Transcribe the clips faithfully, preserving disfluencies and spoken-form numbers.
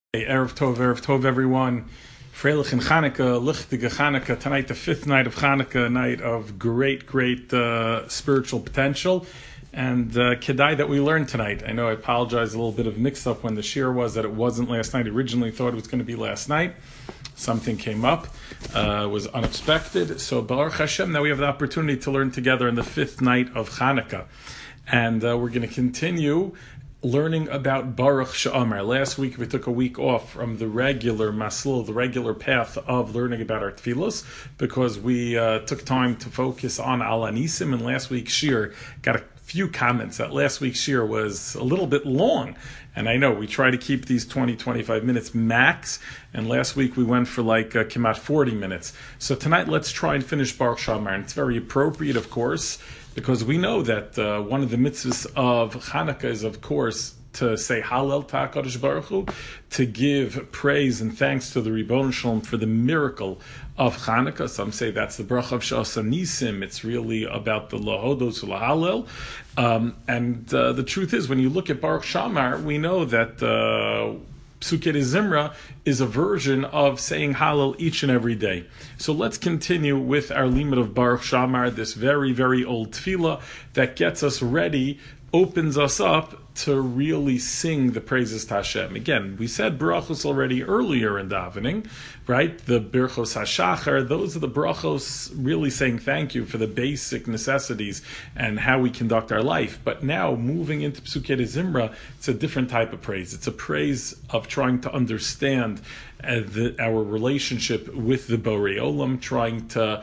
Hey, Erev Tov, Erev Tov, everyone. Freilich and Chanukah, Lichtige Chanukah. Tonight, the fifth night of Chanukah, a night of great, great uh, spiritual potential. And uh, Kedai that we learned tonight. I know I apologize, a little bit of mix-up when the shir was that it wasn't last night. Originally thought it was going to be last night. Something came up. Uh, was unexpected. So, Baruch Hashem, now we have the opportunity to learn together in the fifth night of Chanukah. And uh, we're going to continue learning about Baruch She'amar. Last week we took a week off from the regular maslul, the regular path of learning about our tefillos, because we uh, took time to focus on Al Anisim, and last week's shir got a few comments that last week's shir was a little bit long. And I know we try to keep these twenty, twenty-five minutes max, and last week we went for like uh, came out forty minutes. So tonight let's try and finish Baruch She'amar, and it's very appropriate, of course, because we know that uh, one of the mitzvahs of Chanukah is, of course, to say Hallel TaKadosh Baruch Hu, to give praise and thanks to the Ribbono Shel Olam for the miracle of Chanukah. Some say that's the bracha of Sha'asa Nisim. It's really about the Lahodos Lahallel. Um, and uh, the truth is, when you look at Baruch She'amar, we know that Uh, Psukei Zimra is a version of saying Hallel each and every day. So let's continue with our limit of Baruch She'amar, this very, very old tefillah that gets us ready, opens us up to really sing the praises to Hashem. Again, we said brachos already earlier in davening, right? The Birchos HaShachar, those are the brachos really saying thank you for the basic necessities and how we conduct our life. But now, moving into Psukei Zimra, it's a different type of praise. It's a praise of trying to understand uh, the, our relationship with the Borei Olam, trying to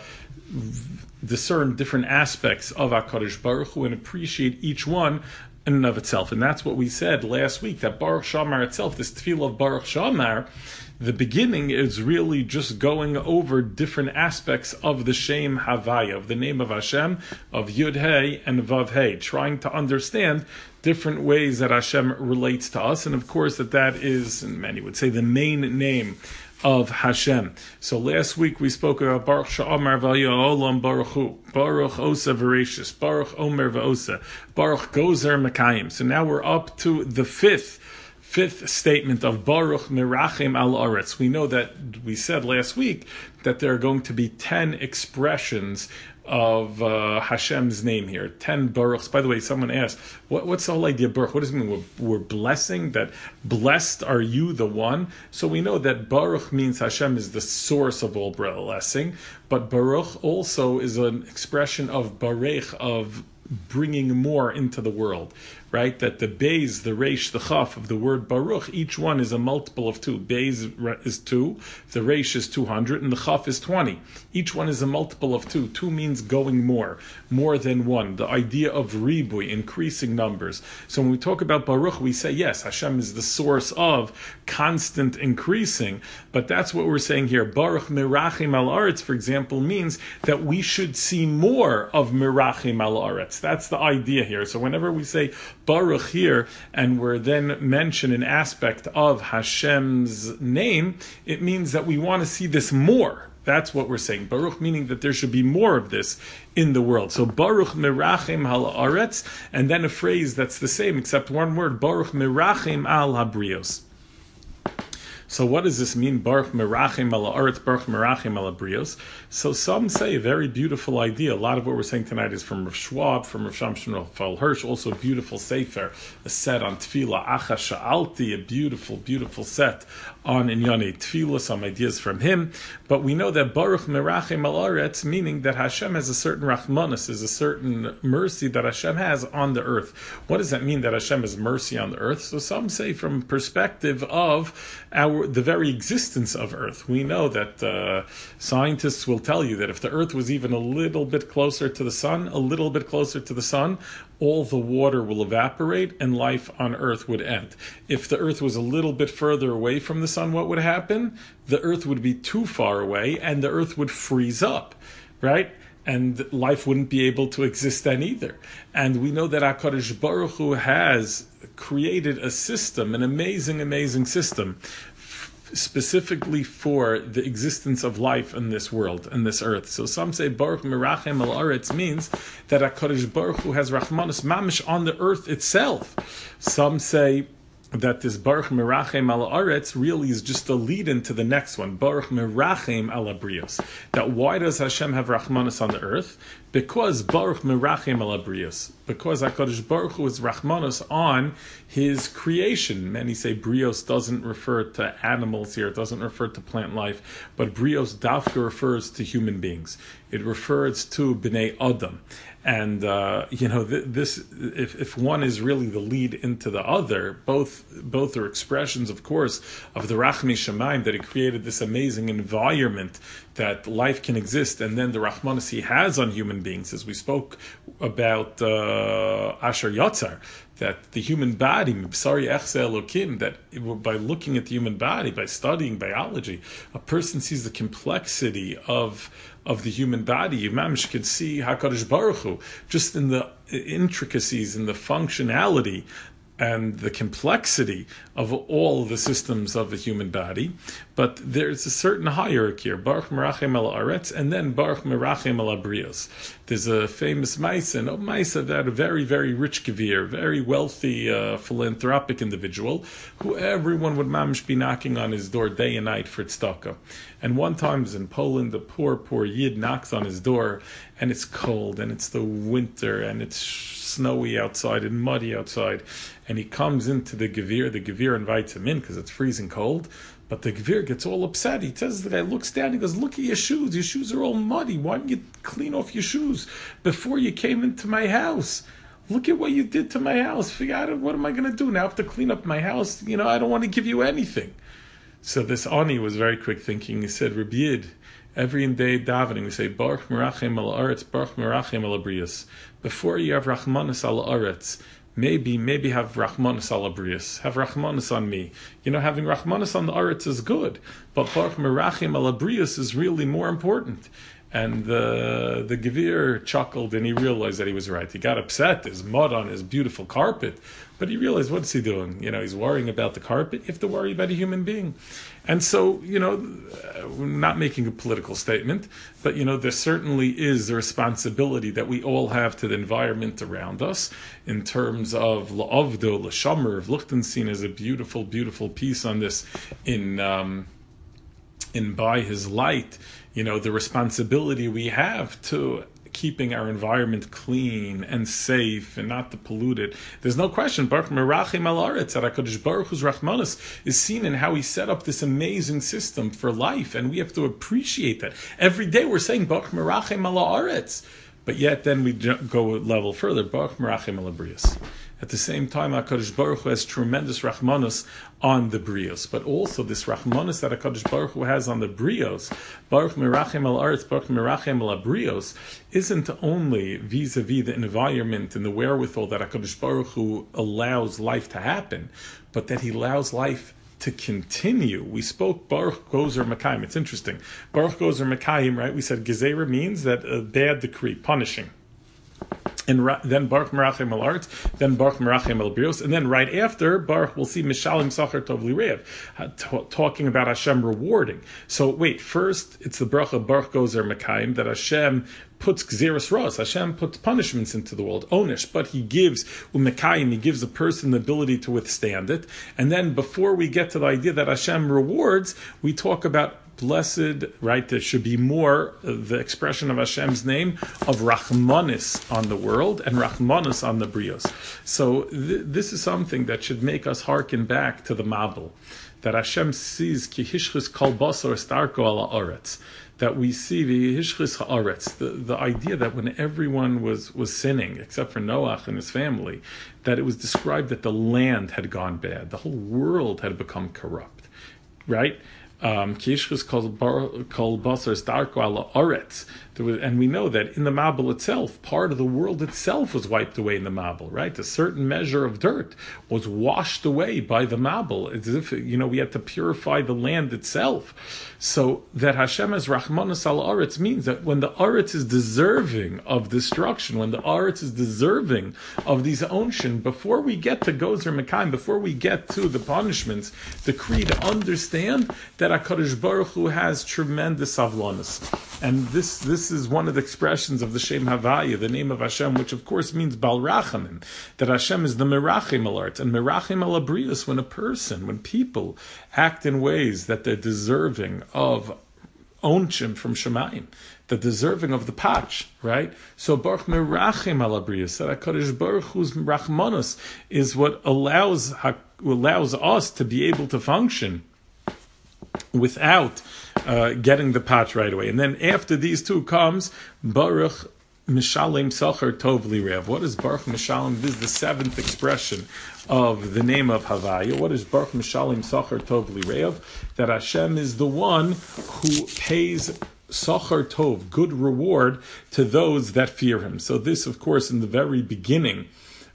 discern different aspects of HaKadosh Baruch Hu and appreciate each one in and of itself. And that's what we said last week, that Baruch She'amar itself, this tefillah of Baruch She'amar, the beginning is really just going over different aspects of the Shem Havaya, of the name of Hashem, of Yud Hey and Vav Hey, trying to understand different ways that Hashem relates to us. And of course that that is, and many would say, the main name of Hashem. So last week we spoke about Baruch She'amar V'Haya Olam Baruch Hu, Baruch Osa V'Reishis, Baruch Omer V'Osa, Baruch Gozer Mekayim. So now we're up to the fifth Fifth statement of Baruch Mirachim Al Aretz. We know that we said last week that there are going to be ten expressions of uh, Hashem's name here. Ten Baruchs. By the way, someone asked, what, what's the whole idea of Baruch? What does it mean? We're, we're blessing, that blessed are you, the one. So we know that Baruch means Hashem is the source of all blessing, but Baruch also is an expression of Barech, of bringing more into the world, right? That the Beis, the Reish, the Chaf of the word Baruch, each one is a multiple of two. Beis is two, the Reish is two hundred, and the Chaf is twenty. Each one is a multiple of two. Two means going more, more than one. The idea of ribui, increasing numbers. So when we talk about Baruch, we say, yes, Hashem is the source of constant increasing, but that's what we're saying here. Baruch Mirachim Al Aretz, for example, means that we should see more of Mirachim Al Aretz. That's the idea here. So whenever we say Baruch here, and we're then mention an aspect of Hashem's name, it means that we want to see this more. That's what we're saying. Baruch meaning that there should be more of this in the world. So Baruch Mirachim Al Aretz, and then a phrase that's the same except one word, Baruch Mirachim Al Habrios. So what does this mean? Baruch Mirachim Al Aretz, Baruch Mirachim Al Habrios. So some say a very beautiful idea. A lot of what we're saying tonight is from Rav Schwab, from Rav Shamshon Raphael Hirsch, also a beautiful sefer, a set on Tefillah, Acha Sha'alti, a beautiful, beautiful set on Inyane Tefillah, some ideas from him. But we know that Baruch Mirachim Al Aretz, meaning that Hashem has a certain Rachmanis, is a certain mercy that Hashem has on the earth. What does that mean, that Hashem has mercy on the earth? So some say from perspective of our the very existence of earth. We know that uh, scientists will tell you that if the earth was even a little bit closer to the sun, a little bit closer to the sun, all the water will evaporate and life on earth would end. If the earth was a little bit further away from the sun, what would happen? The earth would be too far away and the earth would freeze up, right? And life wouldn't be able to exist then either. And we know that HaKadosh Baruch Hu has created a system, an amazing, amazing system, specifically for the existence of life in this world, in this earth. So some say Baruch Mirachem Al Aretz means that HaKadosh Baruch Hu has Rachmanis Mamish on the earth itself. Some say that this Baruch Merachem Al Aretz really is just a lead into the next one, Baruch Merachem Al Abrios. That why does Hashem have Rachmanis on the earth? Because Baruch Merachem Al Abrios. Because HaKadosh Baruch Hu is Rachmanis on His creation. Many say Brios doesn't refer to animals here, it doesn't refer to plant life, but Brios Dafka refers to human beings. It refers to Bnei Adam. And, uh, you know, th- this, if, if one is really the lead into the other, both both are expressions, of course, of the Rachmi Shemaim, that He created this amazing environment that life can exist, and then the Rachmanis He has on human beings, as we spoke about uh, Asher Yotzar, that the human body, Mibsari Echse Elokim, that by looking at the human body, by studying biology, a person sees the complexity of of the human body. You mamish could see HaKadosh Baruch Hu, just in the intricacies, in the functionality, and the complexity of all the systems of the human body. But there's a certain hierarchy here, Baruch Merachem Al Aretz, and then Baruch Merachem Al Abrios. There's a famous Maisa, and a Maisa that a very, very rich Gevir, very wealthy uh, philanthropic individual, who everyone would mamish be knocking on his door day and night for tzedakah. And one time in Poland, a poor, poor Yid knocks on his door, and it's cold, and it's the winter, and it's snowy outside and muddy outside, and he comes into the Gevir. The Gevir invites him in because it's freezing cold, but the Gevir gets all upset. He says, the guy looks down, he goes, look at your shoes, your shoes are all muddy, why don't you clean off your shoes before you came into my house? Look at what you did to my house. Figure out, what am I going to do now? I have to clean up my house. You know, I don't want to give you anything. So this Ani was very quick thinking. He said, Rabbi Yid, every day davening we say Baruch Merachem Al Aretz, Baruch Merachem Al Abrios. Before you have Rachmanis Al Aretz, maybe maybe have Rachmanis Al Abrios. Have Rachmanis on me. You know, having Rachmanis on the Aretz is good, but Baruch Merachem Al Abrios is really more important. And the the Gevir chuckled, and he realized that he was right. He got upset. There's mud on his beautiful carpet, but he realized, what's he doing? You know, he's worrying about the carpet. You have to worry about a human being. And so, you know, we're not making a political statement, but, you know, there certainly is the responsibility that we all have to the environment around us in terms of La'avdo, L'Shamar, of Lichtenstein is a beautiful, beautiful piece on this in um, in By His Light. You know, the responsibility we have to keeping our environment clean and safe and not to pollute it. There's no question, Baruch Merachem Al Aretz, that HaKadosh Baruch Hu's Rachmanis is seen in how He set up this amazing system for life, and we have to appreciate that. Every day we're saying Baruch Merachem Al Aretz, but yet then we go a level further, Baruch Merachem Al Abrios. At the same time, HaKadosh Baruch Hu has tremendous Rachmanis on the Brios, but also this Rachmanis that HaKadosh Baruch Hu has on the Brios, Baruch Merachem Al Aretz, Baruch Merachem Al Abrios, isn't only vis-a-vis the environment and the wherewithal that HaKadosh Baruch Hu allows life to happen, but that He allows life to continue. We spoke Baruch Gozer Mekayim. It's interesting. Baruch Gozer Mekayim, right? We said Gezerah means that a bad decree, punishing. And ra- then Baruch Merachem Al Aretz, then Baruch Merachem Al Brios, and then right after Baruch we'll see Mishalim Sachar Tov Lirev, uh, t- talking about Hashem rewarding. So wait, first it's the bracha Baruch Gozer Mekayim that Hashem puts Gzeras Ros, Hashem puts punishments into the world, Onish, but He gives Umekayim, He gives a person the ability to withstand it. And then before we get to the idea that Hashem rewards, we talk about blessed, right? There should be more, uh, the expression of Hashem's name, of Rachmanis on the world and Rachmanis on the Brios. So th- this is something that should make us hearken back to the Mabul, that Hashem sees Ki Hishchis Kol Basar Starko Ala Aretz, that we see the Hishchis Haaretz, the, the idea that when everyone was, was sinning, except for Noach and his family, that it was described that the land had gone bad, the whole world had become corrupt, right? Um, and we know that in the Mabul itself, part of the world itself was wiped away in the Mabul, right? A certain measure of dirt was washed away by the Mabul, as if, you know, we had to purify the land itself. So that Hashem as Rachmanis Al Aretz means that when the Aretz is deserving of destruction, when the Aretz is deserving of these ocean, before we get to Gozer Mekayim, before we get to the punishments, the creed, understand that that HaKadosh Baruch Hu has tremendous avlonis. And this this is one of the expressions of the Shem Havaya, the name of Hashem, which of course means Bal Rachamim, that Hashem is the Merachim alert. And Merachim al Abrius, when a person, when people act in ways that they're deserving of onchim from Shemayim, the deserving of the patch, right? So Baruch Merachim al Abrius, that HaKadosh Baruch Hu's Rachmanos is what allows allows us to be able to function without uh, getting the patch right away. And then after these two comes Baruch Mishalem Sachar Tov Lirev. What is Baruch Mishalem? This is the seventh expression of the name of Havaya. What is Baruch Mishalem Sachar Tov Lirev? That Hashem is the one who pays Sachar Tov, good reward, to those that fear Him. So this, of course, in the very beginning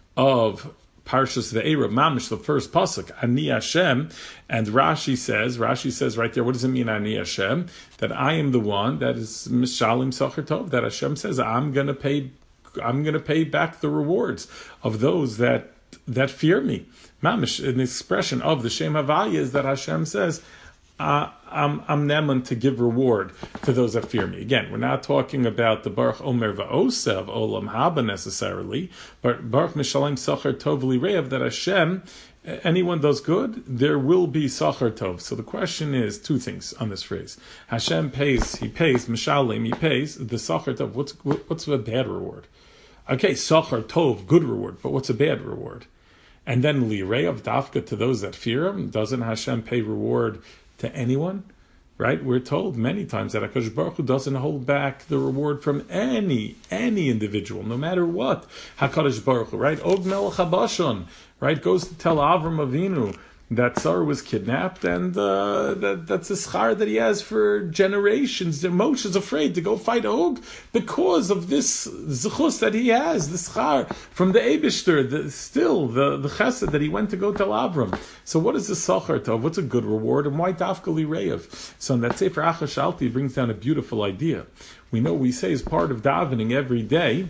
of Parshas Ve'era, Mamish, the first pasuk, Ani Hashem, and Rashi says, Rashi says right there, what does it mean, Ani Hashem? That I am the one that is Mishalim Sachar Tov. That Hashem says, I'm going to pay, I'm going to pay back the rewards of those that that fear me. Mamish, an expression of the Shem Havaya is that Hashem says, Uh, I'm, I'm neman to give reward to those that fear me. Again, we're not talking about the Baruch Omer Va'osev Olam Haba necessarily, but Baruch Mishalem Sachar Tov Lirev, that Hashem, anyone does good, there will be Sachar Tov. So the question is two things on this phrase. Hashem pays, He pays, Mishalem, He pays, the Sachar Tov. What's, what's a bad reward? Okay, Sachar Tov, good reward, but what's a bad reward? And then Lirev, Dafka, to those that fear Him, doesn't Hashem pay reward to anyone, right? We're told many times that HaKadosh Baruch Hu doesn't hold back the reward from any any individual, no matter what. HaKadosh Baruch Hu, right? Og Melech HaBashon, right? Goes to tell Avram Avinu that Sarah was kidnapped, and uh, that, that's a schar that he has for generations. Moshe is afraid to go fight Og because of this zechus that he has, the schar from the Eibishter, the, still the, the chesed that he went to go tell Avram. So what is the sachar tov? What's a good reward? And why dafka lireyev? So in that Sefer Achashalti brings down a beautiful idea. We know we say as part of davening every day,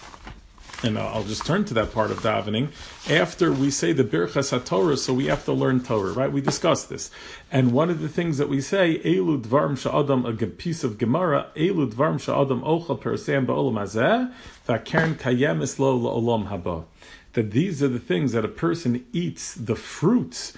and I'll just turn to that part of davening, after we say the Birchas HaTorah, so we have to learn Torah, right? We discussed this. And one of the things that we say, Elu Dvarm Sha'adam, a piece of Gemara, Elu Dvarm Sha'adam Ochel Perasam Ba'olam Hazeh, V'akern Kayemis Lo La'olam Haba. That these are the things that a person eats, the fruits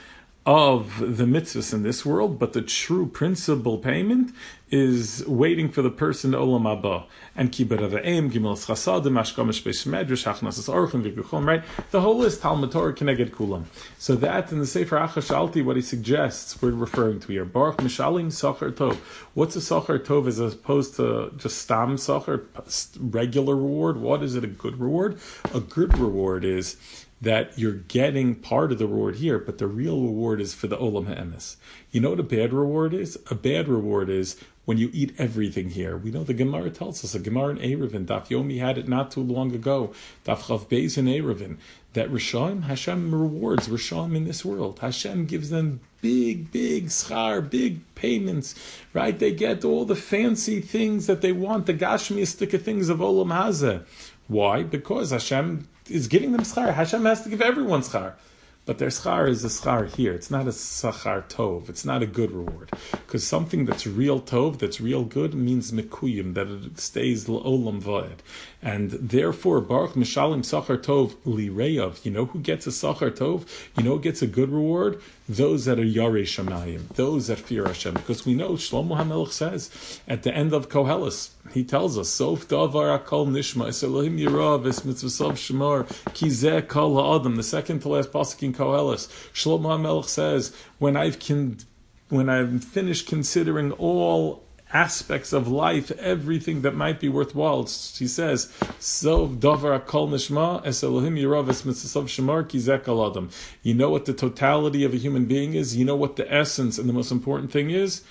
of the mitzvahs in this world, but the true principal payment is waiting for the person to Olam Haba. And Kibbut Avayim, Gimel Chasadim, Ashkamish Beis Medrash, Hachnasas Orchim, V'Guchom, right? The whole list, Talmud Torah, Keneged Kulam. So that in the Sefer Achashalti, what he suggests, we're referring to here. Baruch Mishalim Sachar Tov. What's a Sachar Tov as opposed to just Stam Sachar, regular reward? What is it, a good reward? A good reward is that you're getting part of the reward here, but the real reward is for the Olam HaEmes. You know what a bad reward is? A bad reward is when you eat everything here. We know the Gemara tells us, a Gemara in Erevin, Daf Yomi had it not too long ago, Daf Chav Beis in Erevin, that Rishaim, Hashem rewards Rishaim in this world. Hashem gives them big, big schar, big payments, right? They get all the fancy things that they want, the Gashmiistic things of Olam Hazeh. Why? Because Hashem is giving them schar. Hashem has to give everyone schar. But their schar is a schar here. It's not a sachar tov. It's not a good reward. Because something that's real tov, that's real good, means mekuyim, that it stays l'olam v'ed. And therefore, Baruch Mishalim Sachar Tov Lireyav. You know who gets a Sachar Tov? You know who gets a good reward? Those that are Yarei Shamayim. Those that fear Hashem. Because we know, Shlomo HaMelech says, at the end of Koheles, he tells us, Sof davar akol nishma, es Elohim yirav, es mitzvasav shemar, ki zeh kol ha'adam. The second to last pasuk in Koheles, Shlomo HaMelech says, when I've con- when I've finished considering all aspects of life, everything that might be worthwhile, he says, Sof davar akol nishma, es Elohim yirav, es mitzvasav shemar, ki zeh kol ha'adam. You know what the totality of a human being is? You know what the essence and the most important thing is?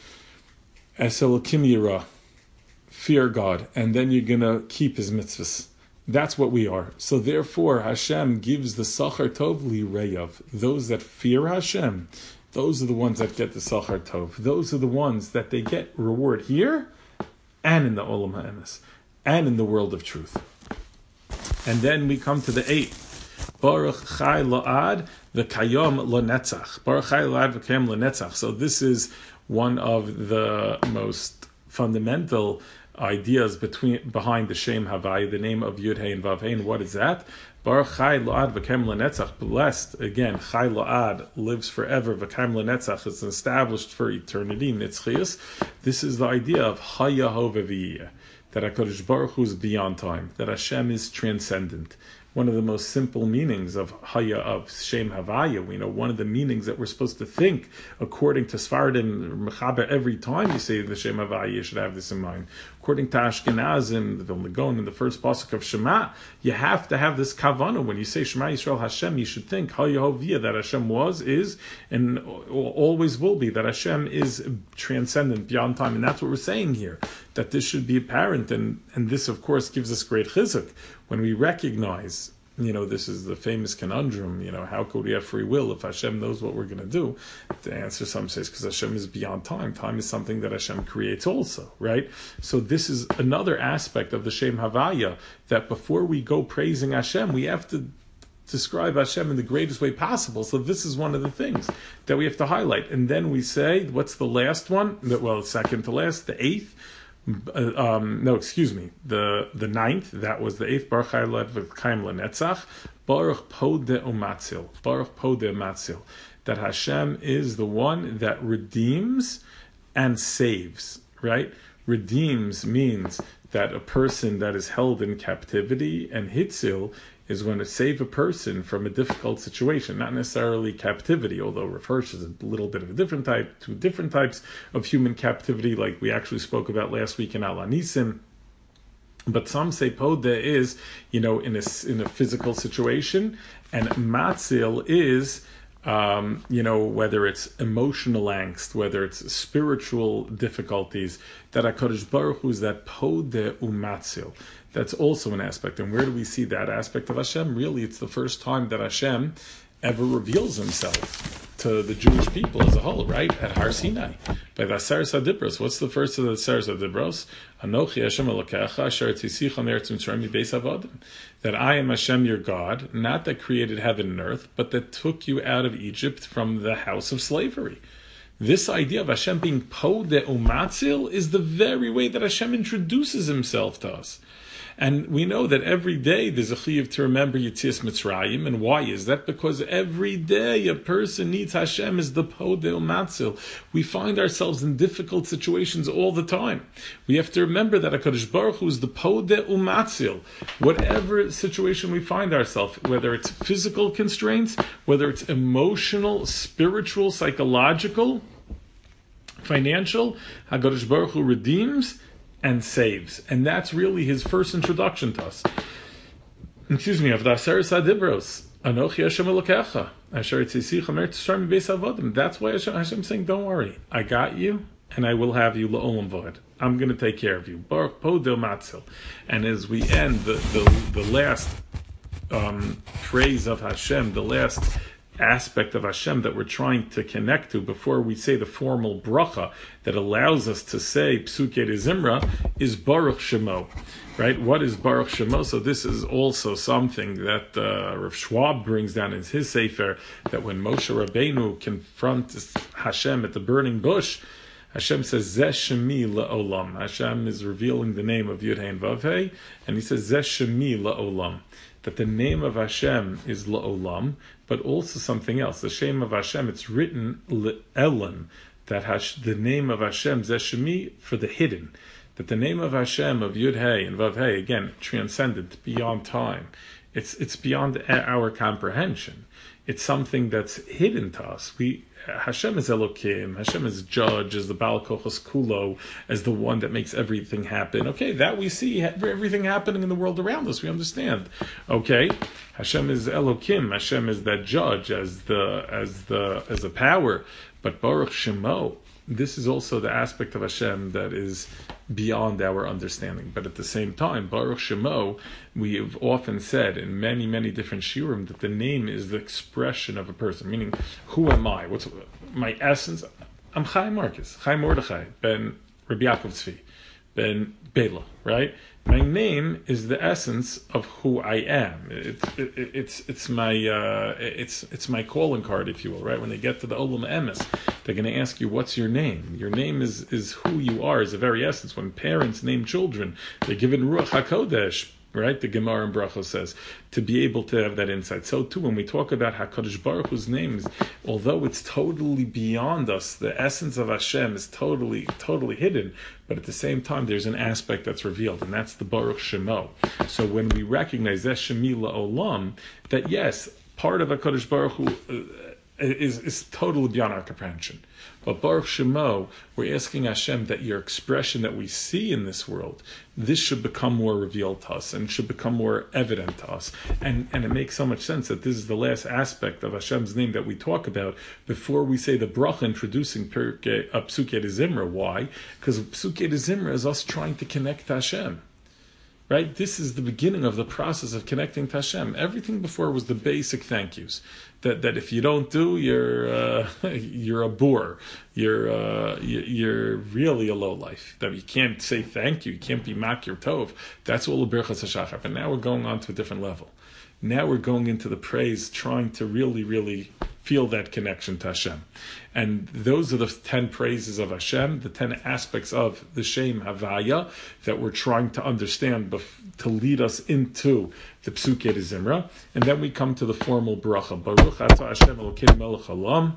Es Elohim yirav. Fear God, and then you're going to keep His mitzvahs. That's what we are. So therefore, Hashem gives the Sachar Tov Lireyav. Those that fear Hashem, those are the ones that get the Sachar Tov. Those are the ones that they get reward here, and in the Olam HaEmes, and in the world of truth. And then we come to the eighth. Baruch Chai La'ad V'Kayom L'Netzach. Baruch Chai La'ad V'Kayom L'Netzach. So this is one of the most fundamental ideas between behind the Shem Havai, the name of Yud Hey and Vav Hey. And what is that? Baruch Chai La'ad V'Kayom L'Netzach. Blessed, again, Chai La'ad, lives forever. V'Kayom L'Netzach is established for eternity. Nitzchias. This is the idea of Hayaho V'Viyeh, that HaKadosh Baruch Hu is beyond time, that Hashem is transcendent. One of the most simple meanings of Haya, of Shem Havaya, we know one of the meanings that we're supposed to think, according to Sfardim, Mechaber, every time you say the Shem Havaya, you should have this in mind. According to Ashkenazim, the Vilna Gaon, in the first pasuk of Shema, you have to have this kavanah. When you say Shema Yisrael Hashem, you should think Hayahoviyah, that Hashem was, is, and always will be, that Hashem is transcendent, beyond time. And that's what we're saying here, that this should be apparent. And, and this, of course, gives us great chizuk. When we recognize, you know, this is the famous conundrum, you know, how could we have free will if Hashem knows what we're going to do? The answer, some say, is because Hashem is beyond time. Time is something that Hashem creates also, right? So this is another aspect of the Shem Havaya, that before we go praising Hashem, we have to describe Hashem in the greatest way possible. So this is one of the things that we have to highlight. And then we say, what's the last one? Well, second to last, the eighth. Uh, um, no, excuse me. The the ninth, that was the eighth. Baruch Hayalad v'Kayim L'Netzach. Baruch Podeh Umatzil. Baruch Podeh Umatzil. That Hashem is the one that redeems and saves. Right? Redeems means that a person that is held in captivity, and Hitzil is when to save a person from a difficult situation, not necessarily captivity, although refers is a little bit of a different type, two different types of human captivity, like we actually spoke about last week in Al Anisim. But some say Podeh is, you know, in a, in a physical situation, and Matzil is, um, you know, whether it's emotional angst, whether it's spiritual difficulties, that HaKadosh Baruch Hu is that Podeh Umatzil. That's also an aspect. And where do we see that aspect of Hashem? Really, it's the first time that Hashem ever reveals himself to the Jewish people as a whole, right? At Har Sinai. By the Aseres HaDibros. What's the first of the Aseres HaDibros? Anochi Hashem Elokecha asher tzisicha me'eretz Mitzrayim mibeis avodim. That I am Hashem your God, not that created heaven and earth, but that took you out of Egypt from the house of slavery. This idea of Hashem being Podeh Umatzil is the very way that Hashem introduces himself to us. And we know that every day there's a chiyuv to remember Yetzias Mitzrayim. And why is that? Because every day a person needs Hashem as the Podeh Umatzil. We find ourselves in difficult situations all the time. We have to remember that HaKadosh Baruch Hu is the Podeh Umatzil. Whatever situation we find ourselves, whether it's physical constraints, whether it's emotional, spiritual, psychological, financial, HaKadosh Baruch Hu redeems and saves. And that's really his first introduction to us. Excuse me, of the Aseres HaDibros. Anochi Hashem Elokecha asher tzisicha me'eretz Mitzrayim mibeis avodim. That's why Hashem, Hashem's saying, don't worry, I got you, and I will have you la'olam v'od. I'm going to take care of you. Baruch Podeh Umatzil. And as we end the, the, the last um, praise of Hashem, the last aspect of Hashem that we're trying to connect to before we say the formal bracha that allows us to say Psukei de Zimra is Baruch Shemo, right? What is Baruch Shemo? So this is also something that uh, Rav Schwab brings down in his sefer, that when Moshe Rabbeinu confronts Hashem at the burning bush, Hashem says, Zeh Shemi La'olam. Hashem is revealing the name of Yud Hey and Vav Hey, and he says, Zeh Shemi La'olam. That the name of Hashem is La'olam, but also something else. The Shem of Hashem, it's written Le'elam, that Hash, the name of Hashem, Zeh Shemi, for the hidden. That the name of Hashem, of Yud Hey and Vav Hey, again, transcendent, beyond time. It's it's beyond our comprehension. It's something that's hidden to us. We Hashem is Elokim, Hashem is Judge, as the Baal Kochos Kulo, as the one that makes everything happen. Okay, that we see, everything happening in the world around us, we understand. Okay, Hashem is Elokim, Hashem is that Judge, as the as the as a power. But Baruch Shemo, this is also the aspect of Hashem that is beyond our understanding. But at the same time, Baruch Shemo, we have often said in many, many different shiurim that the name is the expression of a person, meaning, who am I? What's my essence? I'm Chaim Marcus, Chaim Mordechai, ben Rabbi Yaakov Tzvi, ben Bela, right? My name is the essence of who I am. It's it, it's it's my uh, it's it's my calling card, if you will, right? When they get to the Olam Emes, they're going to ask you, "What's your name?" Your name is is who you are, is the very essence. When parents name children, they're given Ruach Hakodesh. Right, the Gemara in Brachos says, to be able to have that insight. So too, when we talk about HaKadosh Baruch Hu's names, although it's totally beyond us, the essence of Hashem is totally, totally hidden, but at the same time, there's an aspect that's revealed, and that's the Baruch Shemo. So when we recognize that Shemi La'olam, that yes, part of HaKadosh Baruch Hu uh, is, is totally beyond our comprehension. But Baruch Shemo, we're asking Hashem that your expression that we see in this world, this should become more revealed to us and should become more evident to us. And and it makes so much sense that this is the last aspect of Hashem's name that we talk about before we say the bracha introducing Pirkei, uh, Psukei de Zimra. Why? Because Psukei de Zimra is us trying to connect to Hashem. Right? This is the beginning of the process of connecting to Hashem. Everything before was the basic thank yous. That that if you don't do, you're uh, you're a bore. You're uh, you're really a lowlife. That you can't say thank you. You can't be makir tov. That's all the birchas hashachar. But now we're going on to a different level. Now we're going into the praise, trying to really, really feel that connection to Hashem. And those are the ten praises of Hashem, the ten aspects of the Shem Havaya that we're trying to understand bef- to lead us into the Psukei de Zimra. And then we come to the formal bracha. Baruch atah Hashem Elokeinu melech haolam.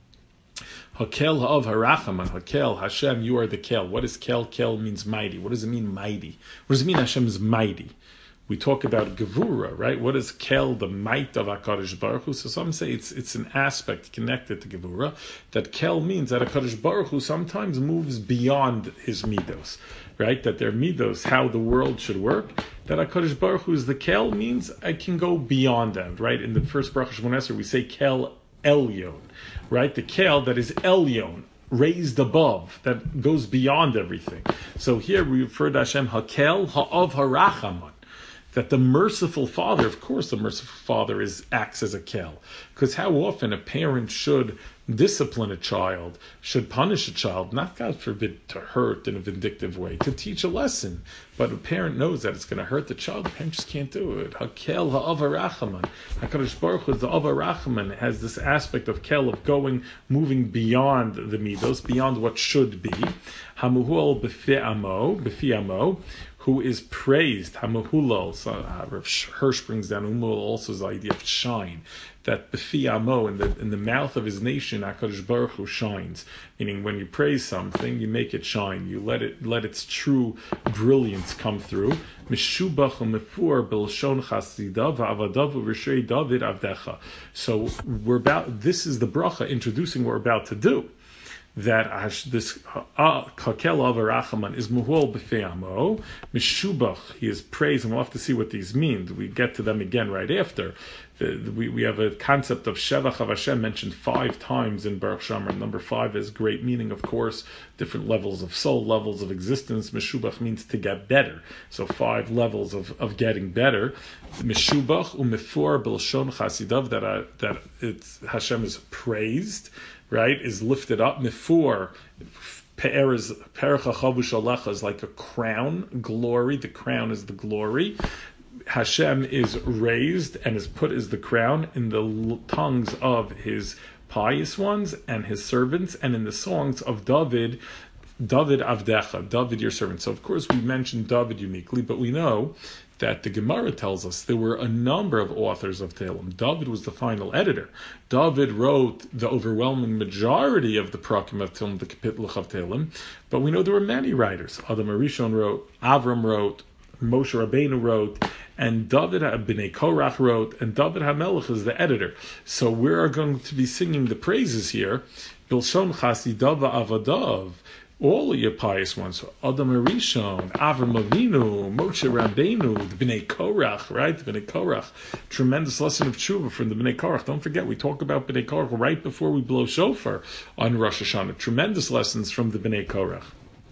Hakel ha'av harachaman. Hakel, Hashem, you are the Kel. What is Kel? Kel means mighty. What does it mean, mighty? What does it mean Hashem is mighty? We talk about Gevura, right? What is Kel, the might of HaKadosh Baruch Hu? So some say it's it's an aspect connected to Gevura, that Kel means that HaKadosh Baruch Hu sometimes moves beyond his midos, right? That their midos, how the world should work, that HaKadosh Baruch Hu is the Kel means I can go beyond that, right? In the first Baruch Shemon Esrei, we say Kel Elyon, right? The Kel that is Elyon, raised above, that goes beyond everything. So here we refer to Hashem Hakel Ha'av Harachaman. That the merciful Father, of course the merciful Father is acts as a kel. Because how often a parent should discipline a child, should punish a child, not God forbid to hurt in a vindictive way, to teach a lesson. But a parent knows that it's going to hurt the child, the parent just can't do it. Hakel ha'av harachaman. HaKadosh Baruch Hu, the Av harachaman, has this aspect of kel, of going, moving beyond the midos, beyond what should be. Hamuhul b'fi amo, b'fi amo, who is praised, Hamuhulal. So uh, Hirsch brings down Umul also the idea of shine, that B'fi Amo, in the in the mouth of his nation, HaKadosh Baruch Hu shines. Meaning, when you praise something, you make it shine. You let it let its true brilliance come through. Meshubach u'mefur b'lshon chasidav v'avadav u'rishei David avdecha. So we're about. This is the bracha introducing what we're about to do. That this Hakel of Arachaman is Muhol B'fe'amo, Meshubach, he is praised, and we'll have to see what these mean. We get to them again right after. The, the, we, we have a concept of Shevach of Hashem mentioned five times in Baruch She'amar. Number five has great meaning, of course, different levels of soul, levels of existence. Meshubach means to get better. So five levels of, of getting better. Meshubach u'mefor b'lshon chasidav, that, uh, that it's, Hashem is praised, right, is lifted up. Mefur, Pe'er is, Pe'erecha chavush alecha is like a crown, glory. The crown is the glory. Hashem is raised and is put as the crown in the tongues of his pious ones and his servants, and in the songs of David, David Avdecha, David your servant. So of course we mentioned David uniquely, but we know that the Gemara tells us there were a number of authors of Tehillim. David was the final editor. David wrote the overwhelming majority of the Prakim of Tehillim, the Kapitluch of Tehillim, but we know there were many writers. Adam Arishon wrote, Avram wrote, Moshe Rabbeinu wrote, and David B'nai Korach wrote, and David HaMelech is the editor. So we are going to be singing the praises here. Bilshon Chasidav Avadav, all of your pious ones, Adam Arishon, Avram Avinu, Moshe Rabbeinu, the B'nai Korach, right? The B'nai Korach, tremendous lesson of tshuva from the B'nai Korach. Don't forget, we talk about B'nai Korach right before we blow shofar on Rosh Hashanah. Tremendous lessons from the B'nai Korach.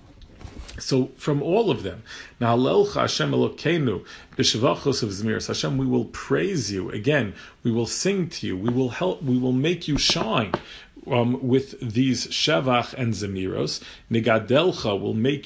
So from all of them, Na'alelcha Hashem Elokeinu b'shevachos of Zmiros. Hashem, we will praise you again. We will sing to you. We will help. We will make you shine. Um, with these Shevach and Zemiros, Nigadelcha will make you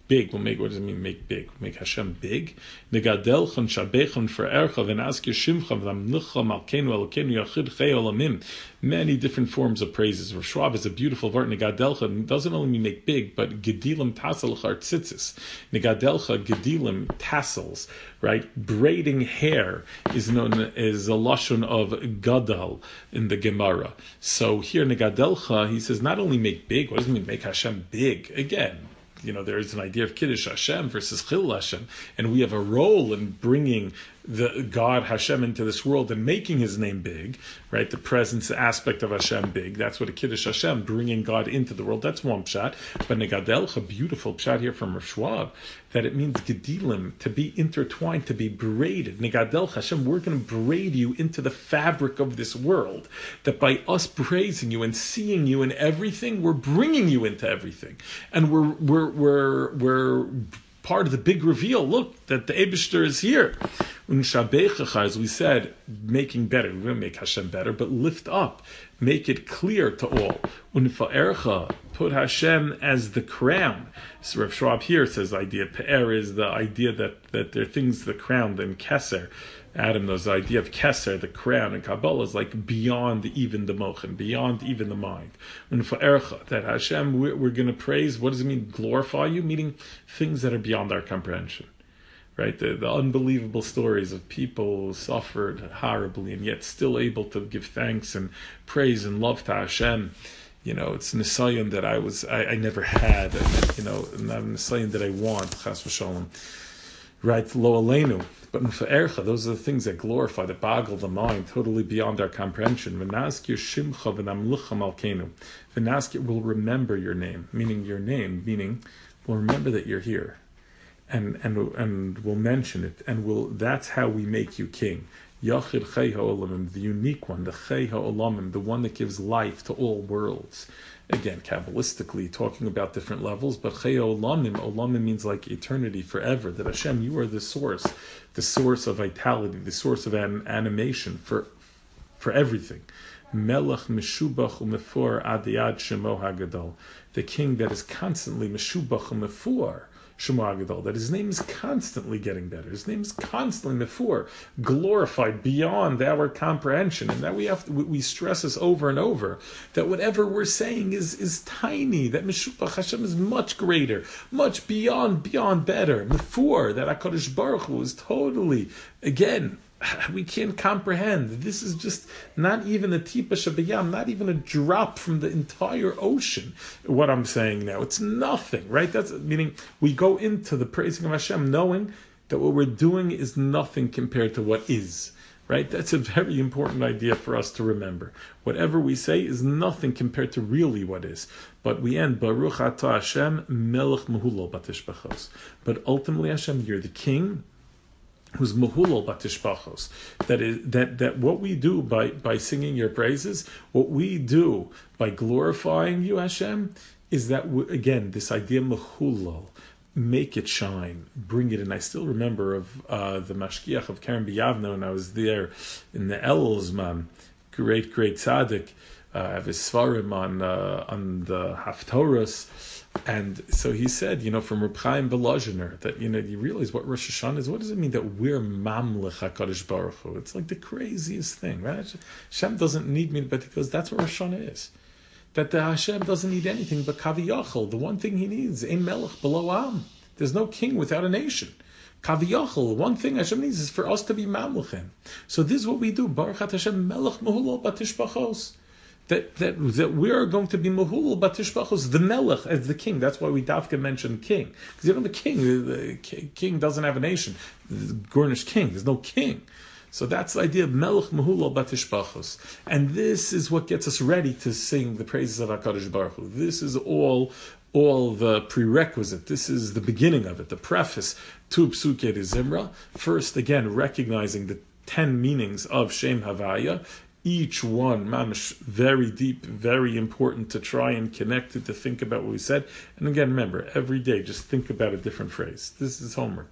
big. We'll make, what does it mean, make big? Make Hashem big? Negadelchon, shabechon, verercha, v'naskir shimcha, v'amnucha, malkenu, elokenu, yachid, chei olamim. Many different forms of praises. Rav Schwab is a beautiful word. Negadelcha doesn't only mean make big, but gedilim tassel chartzitzis. Negadelcha, gedilim, tassels, right? Braiding hair is known as a lashon of gadal in the Gemara. So here, negadelcha, he says not only make big. What does it mean make Hashem big? Again, you know, there is an idea of Kiddush Hashem versus Chil Hashem, and we have a role in bringing the God Hashem into this world and making His name big, right? The presence aspect of Hashem big. That's what a Kiddush Hashem, bringing God into the world. That's one pshat. But Negadelcha, beautiful pshat here from Rav Schwab, that it means Gedilim, to be intertwined, to be braided. Negadelcha, Hashem, we're going to braid you into the fabric of this world. That by us praising you and seeing you in everything, we're bringing you into everything, and we're we're we're we're part of the big reveal. Look, that the Eibishter is here. Unshabechacha, as we said, making better. We're going to make Hashem better, but lift up, make it clear to all. Unfa'ercha, put Hashem as the crown. So Rav Schwab here says the idea, Pe'er is the idea that, that there are things, the crown, then Keser. Adam knows the idea of Keser, the crown, and Kabbalah is like beyond even the mochen, beyond even the mind. Unfa'ercha, that Hashem, we're, we're going to praise, what does it mean, glorify you? Meaning things that are beyond our comprehension. Right, the, the unbelievable stories of people who suffered horribly and yet still able to give thanks and praise and love to Hashem. You know, it's a nisayon that I was, I, I never had. You know, not a nisayon that I want. Chas v'shalom. Right, lo aleinu. But mfa'ercha, those are the things that glorify, that boggle the mind, totally beyond our comprehension. V'naskir shimcha v'namlucha malkenu. V'naskir will remember your name, meaning your name, meaning will remember that you're here. And and and we'll mention it, and we'll. That's how we make you king. Yachid Chei Ha'olamim, the unique one, the Chei Ha'olamim, the one that gives life to all worlds. Again, Kabbalistically talking about different levels, but Chei Ha'olamim, Olamim means like eternity, forever. That Hashem, you are the source, the source of vitality, the source of an animation for for everything. Melech Meshubach Umefor Adiyad Shemo Hagadol, the king that is constantly Meshubach Umefor. Shema Agadol, that his name is constantly getting better. His name is constantly mefur, glorified beyond our comprehension, and that we have to, we stress this over and over, that whatever we're saying is is tiny, that Meshubach Hashem is much greater, much beyond, beyond better. Mefur, that HaKadosh Baruch Hu is totally, again, we can't comprehend. This is just not even a tipa shabayam, not even a drop from the entire ocean. What I'm saying now, it's nothing, right? That's meaning we go into the praising of Hashem knowing that what we're doing is nothing compared to what is, right? That's a very important idea for us to remember. Whatever we say is nothing compared to really what is. But we end Baruch Atah Hashem Melech Mehulo Batishbachos. But ultimately, Hashem, you're the king who's mahulol batishbachos. That is that that what we do by by singing your praises, what we do by glorifying you, Hashem, is that we, again this idea mahulol, make it shine, bring it in. I still remember of uh, the mashkiach of Karen B'Yavno, and I was there in the Elzman, great great tzaddik. Uh, I have his svarim on uh, on the Haftorahs. And so he said, you know, from Reb Chaim Volozhiner, that, you know, you realize what Rosh Hashanah is. What does it mean that we're Mamlech HaKadosh Baruch Hu? It's like the craziest thing, right? Hashem doesn't need me, but because that's what Rosh Hashanah is. That the Hashem doesn't need anything but Kaviyachal. The one thing he needs, Ein Melech Below Am. There's no king without a nation. Kaviyachal, one thing Hashem needs is for us to be Mamlechem. So this is what we do. Baruch At Hashem Melech Mehulol Batishbachos. That, that that we are going to be Mehulul Batishbachos, the Melech, as the king. That's why we dafka mention king. Because you know the king, the, the king doesn't have a nation. The Gornish king, there's no king. So that's the idea of Melech Mehulul Batishbachos. And this is what gets us ready to sing the praises of HaKadosh Baruch Hu. This is all all the prerequisite. This is the beginning of it, the preface to Psukei de Zimra. First, again, recognizing the ten meanings of Shem Havaya. Each one, mamish, very deep, very important to try and connect it, to think about what we said. And again, remember, every day, just think about a different phrase. This is homework.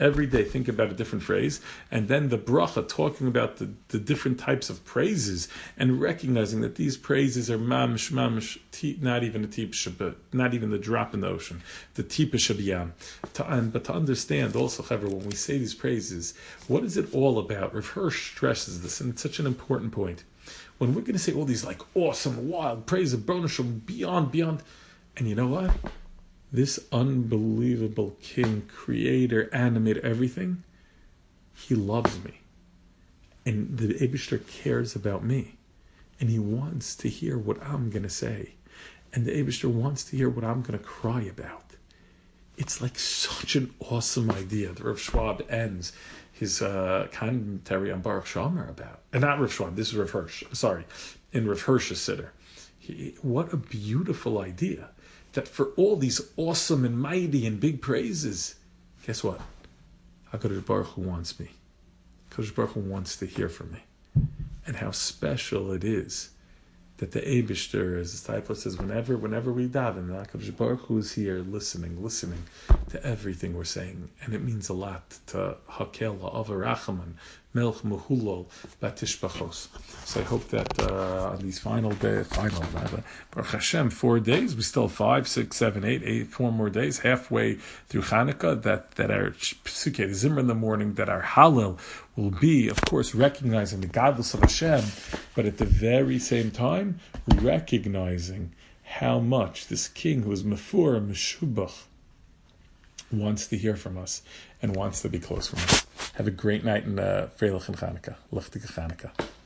Every day, think about a different phrase, and then the bracha talking about the, the different types of praises, and recognizing that these praises are mamish, mamish, not even a tip shabbat, not even the drop in the ocean, the tipa shabiyam. But to understand also, however, when we say these praises, what is it all about? Rav Hirsch stresses this, and it's such an important point. When we're going to say all these like awesome, wild praise of Bonashim, beyond, beyond, and you know what? This unbelievable king, creator, animator, everything, he loves me. And the Eibishter cares about me. And he wants to hear what I'm going to say. And the Eibishter wants to hear what I'm going to cry about. It's like such an awesome idea. The Rav Schwab ends his uh, commentary on Baruch Shomer about. And not Rav Schwab, this is Rav Hirsch. Sorry, in Rav Hirsch's Siddur. He, what a beautiful idea. That for all these awesome and mighty and big praises, guess what? HaKadosh Baruch Hu wants me. HaKadosh Baruch Hu wants to hear from me. And how special it is that the Eibishter, as the disciple says, whenever whenever we daven, HaKadosh Baruch Hu is here listening, listening to everything we're saying. And it means a lot to Hakel Ha'avarachaman, Melch Mehulol Batishbachos. So I hope that uh, on these final day, final rather, Baruch Hashem, four days, we still have five, six, seven, eight, eight, four more days, halfway through Hanukkah, that, that our Pesukei Zimra in the morning, that our Hallel will be, of course, recognizing the godless of Hashem, but at the very same time, recognizing how much this king who is Mefur, Meshubach, wants to hear from us and wants to be close from us. Have a great night in uh, Freilich and Chanukah. Lichtige Chanukah.